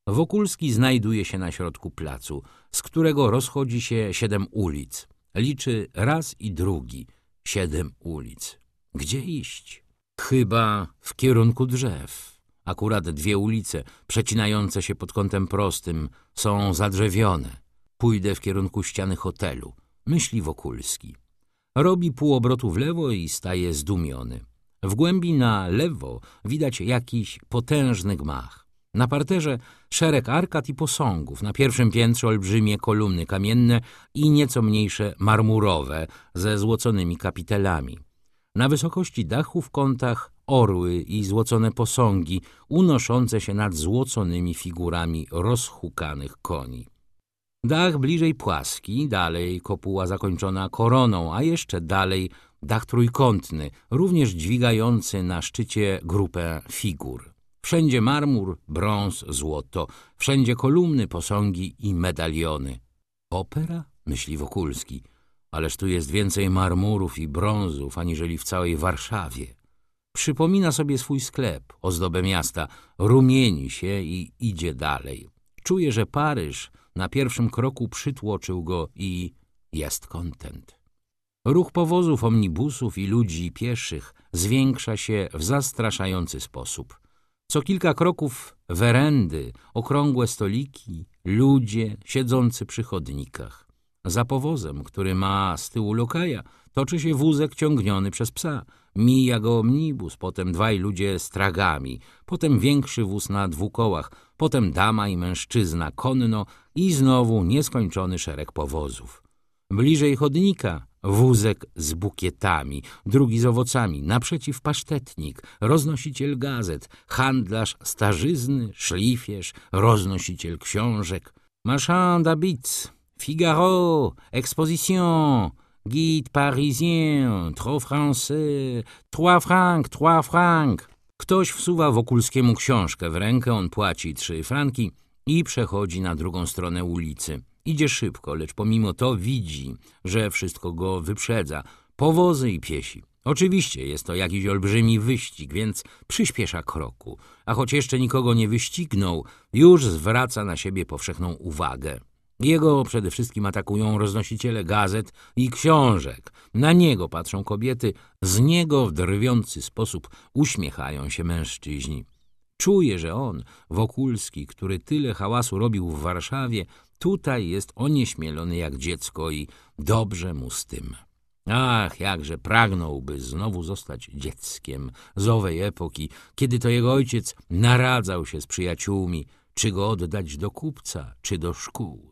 Wokulski znajduje się na środku placu, z którego rozchodzi się 7 ulic. Liczy raz i drugi 7 ulic. Gdzie iść? Chyba w kierunku drzew. Akurat 2 ulice, przecinające się pod kątem prostym, są zadrzewione. Pójdę w kierunku ściany hotelu, myśli Wokulski. Robi pół obrotu w lewo i staje zdumiony. W głębi na lewo widać jakiś potężny gmach. Na parterze szereg arkad i posągów, na pierwszym piętrze olbrzymie kolumny kamienne i nieco mniejsze marmurowe ze złoconymi kapitelami. Na wysokości dachu w kątach orły i złocone posągi unoszące się nad złoconymi figurami rozhukanych koni. Dach bliżej płaski, dalej kopuła zakończona koroną, a jeszcze dalej dach trójkątny, również dźwigający na szczycie grupę figur. Wszędzie marmur, brąz, złoto, wszędzie kolumny, posągi i medaliony. Opera? Myśli Wokulski. Ależ tu jest więcej marmurów i brązów, aniżeli w całej Warszawie. Przypomina sobie swój sklep, ozdobę miasta, rumieni się i idzie dalej. Czuje, że Paryż na pierwszym kroku przytłoczył go i jest kontent. Ruch powozów, omnibusów i ludzi pieszych zwiększa się w zastraszający sposób. Co kilka kroków werendy, okrągłe stoliki, ludzie siedzący przy chodnikach. Za powozem, który ma z tyłu lokaja, toczy się wózek ciągniony przez psa. Mija go omnibus, potem 2 ludzie z tragami, potem większy wóz na 2 kołach, potem dama i mężczyzna konno i znowu nieskończony szereg powozów. Bliżej chodnika wózek z bukietami, drugi z owocami, naprzeciw pasztetnik, roznosiciel gazet, handlarz starzyzny, szlifierz, roznosiciel książek, marchand d'habits, Figaro, Exposition, Guide parisien, trop français, 3 francs, 3 francs. Ktoś wsuwa Wokulskiemu książkę w rękę, on płaci 3 franki i przechodzi na drugą stronę ulicy. Idzie szybko, lecz pomimo to widzi, że wszystko go wyprzedza. Powozy i piesi. Oczywiście jest to jakiś olbrzymi wyścig, więc przyspiesza kroku. A choć jeszcze nikogo nie wyścignął, już zwraca na siebie powszechną uwagę. Jego przede wszystkim atakują roznosiciele gazet i książek. Na niego patrzą kobiety, z niego w drwiący sposób uśmiechają się mężczyźni. Czuje, że on, Wokulski, który tyle hałasu robił w Warszawie, tutaj jest onieśmielony jak dziecko i dobrze mu z tym. Ach, jakże pragnąłby znowu zostać dzieckiem z owej epoki, kiedy to jego ojciec naradzał się z przyjaciółmi, czy go oddać do kupca, czy do szkół.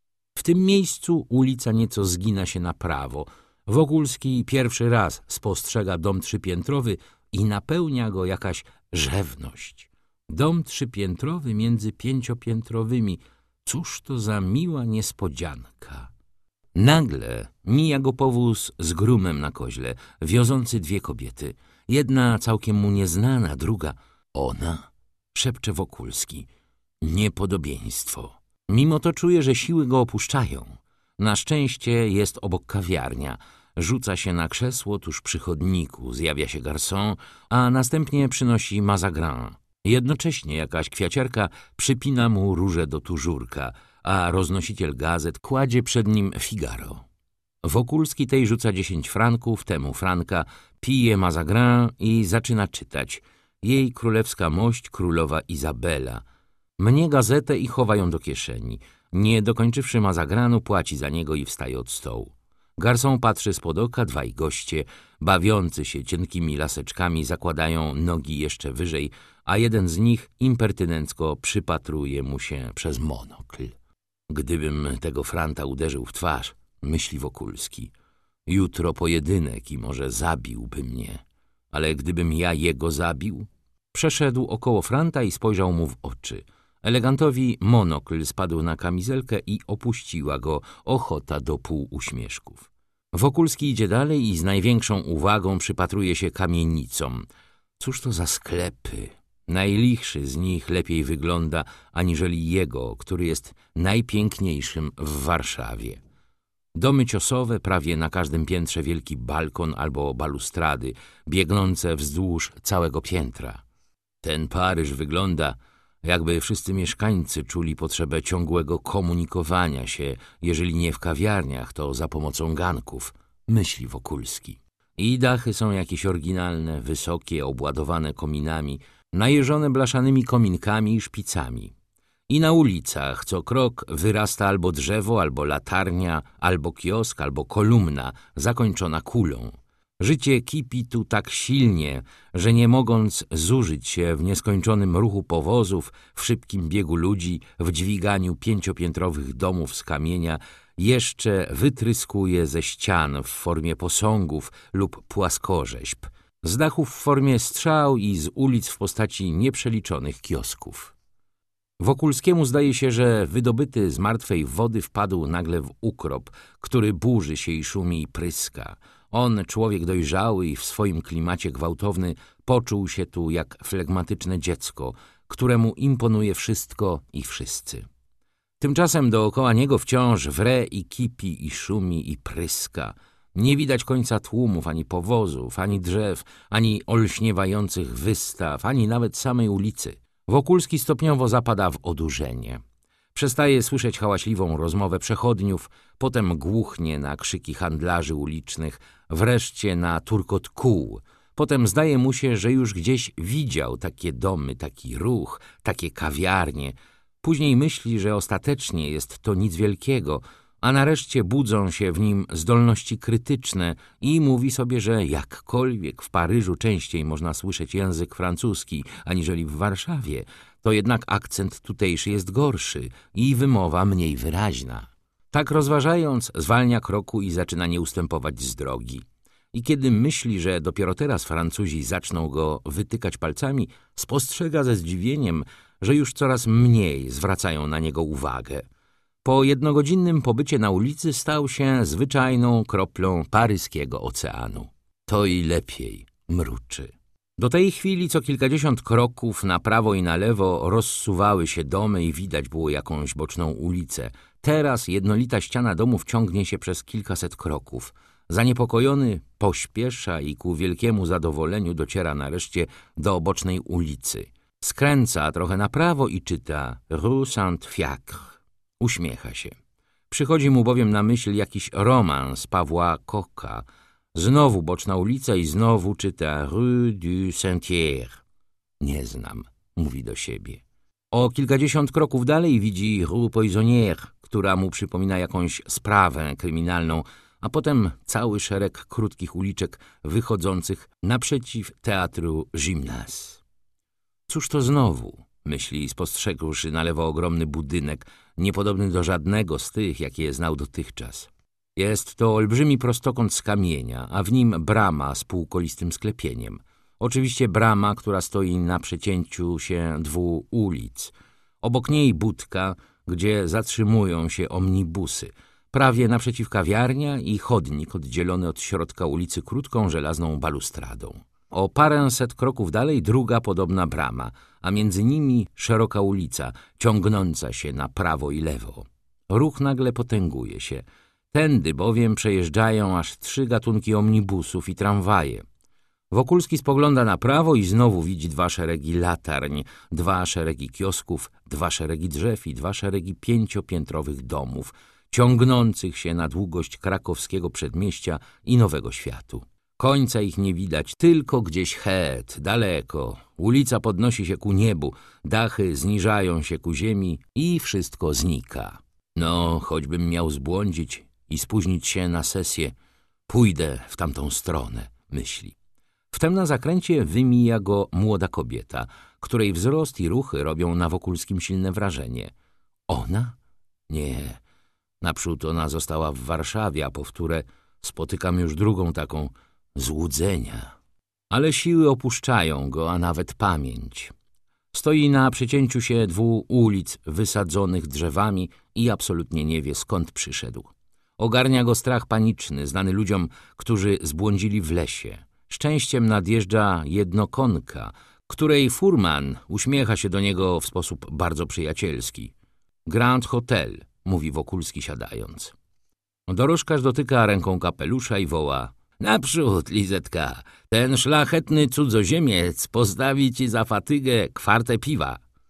W tym miejscu ulica nieco zgina się na prawo. Wokulski pierwszy raz spostrzega dom 3-piętrowy i napełnia go jakaś rzewność. Dom 3-piętrowy między 5-piętrowymi. Cóż to za miła niespodzianka. Nagle mija go powóz z grumem na koźle, wiozący 2 kobiety. Jedna całkiem mu nieznana, druga ona, szepcze Wokulski. Niepodobieństwo. Mimo to czuje, że siły go opuszczają. Na szczęście jest obok kawiarnia. Rzuca się na krzesło tuż przy chodniku, zjawia się garçon, a następnie przynosi Mazagran. Jednocześnie jakaś kwiaciarka przypina mu róże do tużurka, a roznosiciel gazet kładzie przed nim Figaro. Wokulski tej rzuca 10 franków, temu franka, pije Mazagran i zaczyna czytać. Jej królewska mość, królowa Izabela. Mnie gazetę i chowa ją do kieszeni. Nie dokończywszy Mazagranu, płaci za niego i wstaje od stołu. Garçon patrzy spod oka, 2 goście, bawiący się cienkimi laseczkami, zakładają nogi jeszcze wyżej, a jeden z nich impertynencko przypatruje mu się przez monokl. Gdybym tego franta uderzył w twarz, myśli Wokulski, jutro pojedynek i może zabiłby mnie. Ale gdybym ja jego zabił? Przeszedł około franta i spojrzał mu w oczy. Elegantowi monokl spadł na kamizelkę i opuściła go ochota do półuśmieszków. Wokulski idzie dalej i z największą uwagą przypatruje się kamienicom. Cóż to za sklepy? Najlichszy z nich lepiej wygląda aniżeli jego, który jest najpiękniejszym w Warszawie. Domy ciosowe, prawie na każdym piętrze wielki balkon albo balustrady, biegnące wzdłuż całego piętra. Ten Paryż wygląda, jakby wszyscy mieszkańcy czuli potrzebę ciągłego komunikowania się, jeżeli nie w kawiarniach, to za pomocą ganków, myśli Wokulski. I dachy są jakieś oryginalne, wysokie, obładowane kominami, najeżone blaszanymi kominkami i szpicami. I na ulicach co krok wyrasta albo drzewo, albo latarnia, albo kiosk, albo kolumna zakończona kulą. Życie kipi tu tak silnie, że nie mogąc zużyć się w nieskończonym ruchu powozów, w szybkim biegu ludzi, w dźwiganiu 5-piętrowych domów z kamienia, jeszcze wytryskuje ze ścian w formie posągów lub płaskorzeźb, z dachów w formie strzał i z ulic w postaci nieprzeliczonych kiosków. Wokulskiemu zdaje się, że wydobyty z martwej wody wpadł nagle w ukrop, który burzy się i szumi i pryska. On, człowiek dojrzały i w swoim klimacie gwałtowny, poczuł się tu jak flegmatyczne dziecko, któremu imponuje wszystko i wszyscy. Tymczasem dookoła niego wciąż wre i kipi i szumi i pryska. Nie widać końca tłumów, ani powozów, ani drzew, ani olśniewających wystaw, ani nawet samej ulicy. Wokulski stopniowo zapada w odurzenie. Przestaje słyszeć hałaśliwą rozmowę przechodniów, potem głuchnie na krzyki handlarzy ulicznych, wreszcie na turkot kół. Potem zdaje mu się, że już gdzieś widział takie domy, taki ruch, takie kawiarnie. Później myśli, że ostatecznie jest to nic wielkiego, a nareszcie budzą się w nim zdolności krytyczne i mówi sobie, że jakkolwiek w Paryżu częściej można słyszeć język francuski aniżeli w Warszawie, to jednak akcent tutejszy jest gorszy i wymowa mniej wyraźna. Tak rozważając, zwalnia kroku i zaczyna nie ustępować z drogi. I kiedy myśli, że dopiero teraz Francuzi zaczną go wytykać palcami, spostrzega ze zdziwieniem, że już coraz mniej zwracają na niego uwagę. Po jednogodzinnym pobycie na ulicy stał się zwyczajną kroplą paryskiego oceanu. To i lepiej, mruczy. Do tej chwili co kilkadziesiąt kroków na prawo i na lewo rozsuwały się domy i widać było jakąś boczną ulicę. Teraz jednolita ściana domów ciągnie się przez kilkaset kroków. Zaniepokojony pośpiesza i ku wielkiemu zadowoleniu dociera nareszcie do bocznej ulicy. Skręca trochę na prawo i czyta Rue Saint-Fiacre. Uśmiecha się. Przychodzi mu bowiem na myśl jakiś romans Pawła Koka. Znowu boczna ulica i znowu czyta Rue du Sentier. Nie znam, mówi do siebie. O kilkadziesiąt kroków dalej widzi Rue Poissonnière, która mu przypomina jakąś sprawę kryminalną, a potem cały szereg krótkich uliczek wychodzących naprzeciw teatru Gymnase. Cóż to znowu? Myśli, spostrzegłszy na lewo ogromny budynek, niepodobny do żadnego z tych, jakie znał dotychczas. Jest to olbrzymi prostokąt z kamienia, a w nim brama z półkolistym sklepieniem. Oczywiście brama, która stoi na przecięciu się dwóch ulic. Obok niej budka, gdzie zatrzymują się omnibusy. Prawie naprzeciw kawiarnia i chodnik oddzielony od środka ulicy krótką żelazną balustradą. O paręset kroków dalej druga podobna brama, a między nimi szeroka ulica, ciągnąca się na prawo i lewo. Ruch nagle potęguje się. Tędy bowiem przejeżdżają aż 3 gatunki omnibusów i tramwaje. Wokulski spogląda na prawo i znowu widzi 2 szeregi latarń, 2 szeregi kiosków, 2 szeregi drzew i 2 szeregi 5-piętrowych domów, ciągnących się na długość krakowskiego przedmieścia i Nowego Światu. Końca ich nie widać, tylko gdzieś het, daleko. Ulica podnosi się ku niebu, dachy zniżają się ku ziemi i wszystko znika. No, choćbym miał zbłądzić i spóźnić się na sesję, pójdę w tamtą stronę, myśli. Wtem na zakręcie wymija go młoda kobieta, której wzrost i ruchy robią na Wokulskim silne wrażenie. Ona? Nie. Naprzód ona została w Warszawie, a powtórę spotykam już drugą taką złudzenia. Ale siły opuszczają go, a nawet pamięć. Stoi na przecięciu się 2 ulic wysadzonych drzewami i absolutnie nie wie, skąd przyszedł. Ogarnia go strach paniczny, znany ludziom, którzy zbłądzili w lesie. Szczęściem nadjeżdża jednokonka, której furman uśmiecha się do niego w sposób bardzo przyjacielski. Grand Hotel, mówi Wokulski siadając. Dorożkarz dotyka ręką kapelusza i woła: naprzód, Lizetka, ten szlachetny cudzoziemiec postawi ci za fatygę 1/4 piwa.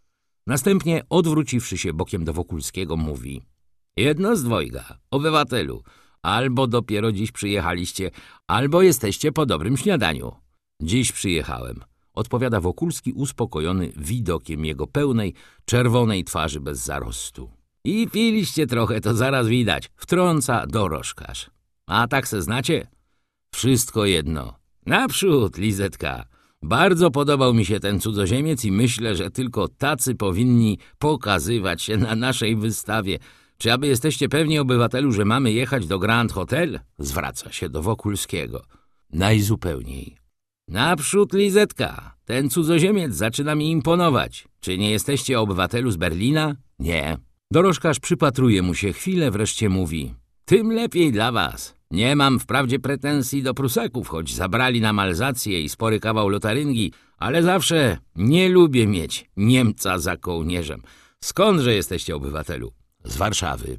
Następnie, odwróciwszy się bokiem do Wokulskiego, mówi: jedno z dwojga, obywatelu, albo dopiero dziś przyjechaliście, albo jesteście po dobrym śniadaniu. Dziś przyjechałem, odpowiada Wokulski, uspokojony widokiem jego pełnej, czerwonej twarzy bez zarostu. I piliście trochę, to zaraz widać, wtrąca dorożkarz. A tak se znacie? Wszystko jedno. Naprzód, Lizetka. Bardzo podobał mi się ten cudzoziemiec i myślę, że tylko tacy powinni pokazywać się na naszej wystawie. Czy aby jesteście pewni, obywatelu, że mamy jechać do Grand Hotel? Zwraca się do Wokulskiego. Najzupełniej. Naprzód, Lizetka. Ten cudzoziemiec zaczyna mi imponować. Czy nie jesteście, obywatelu, z Berlina? Nie. Dorożkarz przypatruje mu się chwilę, wreszcie mówi: tym lepiej dla was. Nie mam wprawdzie pretensji do Prusaków, choć zabrali nam Alzację i spory kawał Lotaryngi, ale zawsze nie lubię mieć Niemca za kołnierzem. Skądże jesteście, obywatelu? Z Warszawy.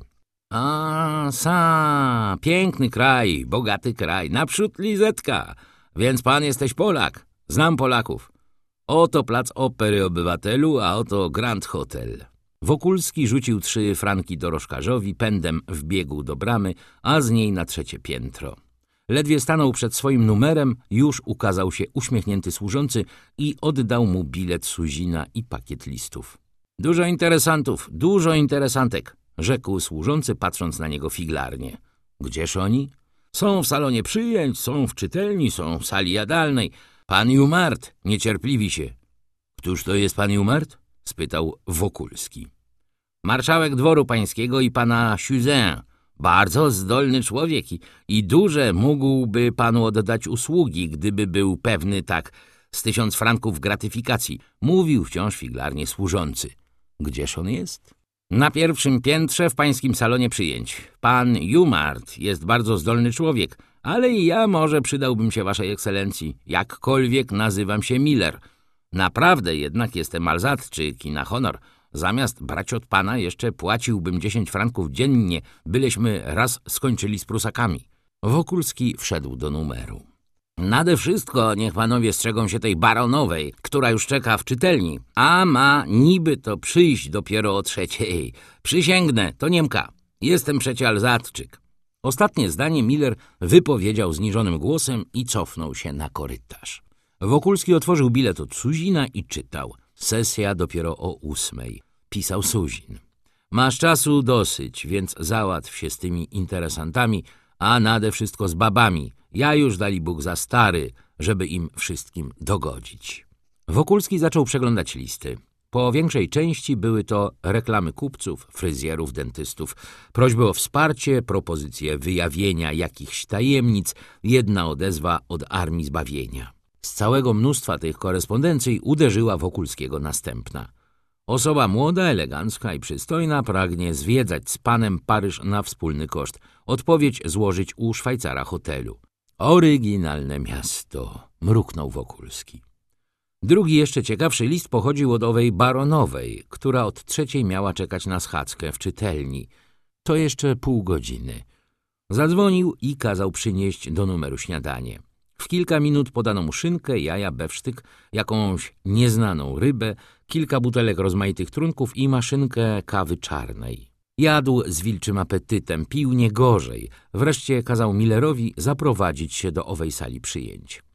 Piękny kraj, bogaty kraj. Naprzód, Lizetka. Więc pan jesteś Polak. Znam Polaków. Oto plac Opery, obywatelu, a oto Grand Hotel. Wokulski rzucił 3 franki dorożkarzowi, pędem wbiegł do bramy, a z niej na 3. piętro. Ledwie stanął przed swoim numerem, już ukazał się uśmiechnięty służący i oddał mu bilet Suzina i pakiet listów. Dużo interesantów, dużo interesantek, rzekł służący, patrząc na niego figlarnie. Gdzież oni? Są w salonie przyjęć, są w czytelni, są w sali jadalnej. Pan Jumart niecierpliwi się. Któż to jest pan Jumart? Spytał Wokulski. Marszałek dworu pańskiego i pana Suzin. Bardzo zdolny człowiek i duże mógłby panu oddać usługi, gdyby był pewny tak z 1000 franków gratyfikacji. Mówił wciąż figlarnie służący. Gdzież on jest? Na 1. piętrze w pańskim salonie przyjęć. Pan Jumart jest bardzo zdolny człowiek, ale i ja może przydałbym się waszej ekscelencji. Jakkolwiek nazywam się Miller. Naprawdę jednak jestem Alzatczyk i na honor. Zamiast brać od pana jeszcze płaciłbym 10 franków dziennie, byleśmy raz skończyli z Prusakami. Wokulski wszedł do numeru. Nade wszystko niech panowie strzegą się tej baronowej, która już czeka w czytelni, a ma niby to przyjść dopiero o 3. Przysięgnę, to Niemka. Jestem przecie Alzatczyk. Ostatnie zdanie Miller wypowiedział zniżonym głosem i cofnął się na korytarz. Wokulski otworzył bilet od Suzina i czytał. Sesja dopiero o 8. Pisał Suzin. Masz czasu dosyć, więc załatw się z tymi interesantami, a nade wszystko z babami. Ja już dali Bóg za stary, żeby im wszystkim dogodzić. Wokulski zaczął przeglądać listy. Po większej części były to reklamy kupców, fryzjerów, dentystów, prośby o wsparcie, propozycje wyjawienia jakichś tajemnic, jedna odezwa od Armii Zbawienia. Z całego mnóstwa tych korespondencji uderzyła Wokulskiego następna. Osoba młoda, elegancka i przystojna pragnie zwiedzać z panem Paryż na wspólny koszt. Odpowiedź złożyć u Szwajcara hotelu. Oryginalne miasto, mruknął Wokulski. Drugi, jeszcze ciekawszy list pochodził od owej baronowej, która od 3 miała czekać na schadzkę w czytelni. To jeszcze pół godziny. Zadzwonił i kazał przynieść do numeru śniadanie. W kilka minut podano mu szynkę, jaja, bewsztyk, jakąś nieznaną rybę, kilka butelek rozmaitych trunków i maszynkę kawy czarnej. Jadł z wilczym apetytem, pił nie gorzej. Wreszcie kazał Millerowi zaprowadzić się do owej sali przyjęć.